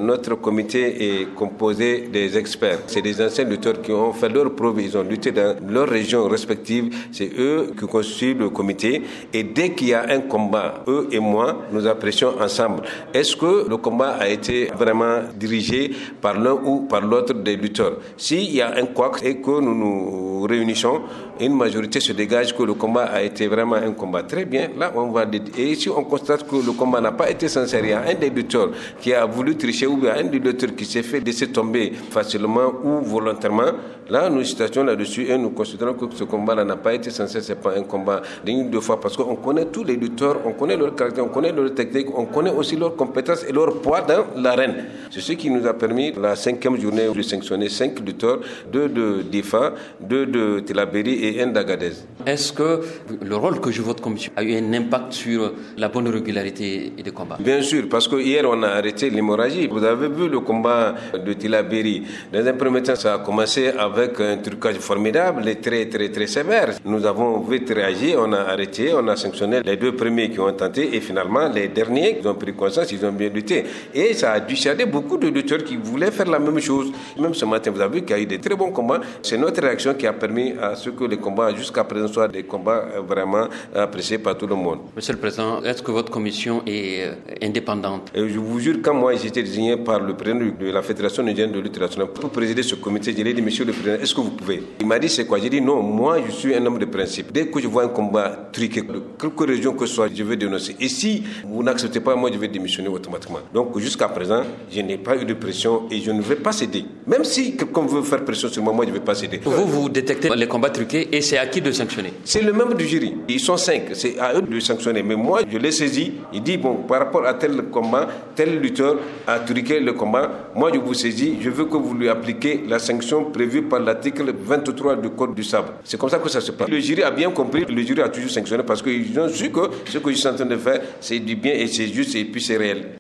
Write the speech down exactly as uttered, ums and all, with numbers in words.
Notre comité est composé des experts. C'est des anciens lutteurs qui ont fait leurs preuves, ils ont lutté dans leurs régions respectives. C'est eux qui constituent le comité. Et dès qu'il y a un combat, eux et moi, nous apprécions ensemble. Est-ce que le combat a été vraiment dirigé par l'un ou par l'autre des lutteurs? S'il y a un couac et que nous nous réunissons, une majorité se dégage que le combat a été vraiment un combat très bien. Là, on va et si on constate que le combat n'a pas été sincère, il y a un des lutteurs qui a voulu tricher ou bien un des lutteurs qui s'est fait laisser tomber facilement ou volontairement, là, nous situations là-dessus et nous considérons que ce combat-là n'a pas été sincère. C'est pas un combat d'une deux fois parce qu'on connaît tous les lutteurs, on connaît leur caractère, on connaît leur technique, on connaît aussi leurs compétences et leur poids dans l'arène. C'est ce qui nous a permis la cinquième journée de sanctionner cinq lutteurs, deux de Difa, deux de Tillabéri et un d'Agadez. Est-ce que le rôle que joue votre commission a eu un impact sur la bonne régularité des combats? Bien sûr, parce que hier on a arrêté l'hémorragie. Vous avez vu le combat de Tillabéri. Dans un premier temps, ça a commencé avec un trucage formidable et très très très sévère. Nous avons vite réagi, on a arrêté, on a sanctionné les deux premiers qui ont tenté et finalement les derniers qui ont pris conscience, ils ont bien lutté. Et ça a dissuadé beaucoup de lutteurs qui voulaient faire la même chose. Même ce matin, vous avez vu qu'il y a eu des très bons combats. C'est notre réaction qui a permis à ce que les combats jusqu'à présent soient des combats vraiment appréciés par tout le monde. Monsieur le Président, est-ce que votre commission est indépendante? Et je vous jure, quand moi j'étais désigné par le président de la Fédération nigérienne de lutte nationale pour présider ce comité, je lui ai dit, monsieur le président, est-ce que vous pouvez? Il m'a dit, c'est quoi? J'ai dit, non, moi je suis un homme de principe. Dès que je vois un combat truqué, de quelque région que ce soit, je vais dénoncer. Et si vous n'acceptez pas, moi je vais démissionner automatiquement. Donc jusqu'à présent, je n'ai pas eu de pression et je ne vais pas céder. Même si quelqu'un veut faire pression sur moi, moi je ne vais pas céder. Vous, vous détectez les combats truqués et c'est à qui de sanctionner? C'est le membre du jury. Ils sont cinq. C'est à eux de sanctionner. Mais moi, je l'ai saisi. Il dit, bon, par rapport à tel combat, tel lutteur a truqué le combat. Moi, je vous saisis. Je veux que vous lui appliquez la sanction prévue par l'article vingt-trois du Code du sabre. C'est comme ça que ça se passe. Le jury a bien compris. Le jury a toujours sanctionné parce qu'ils ont su que ce que je suis en train de faire, c'est du bien et c'est juste et puis c'est réel.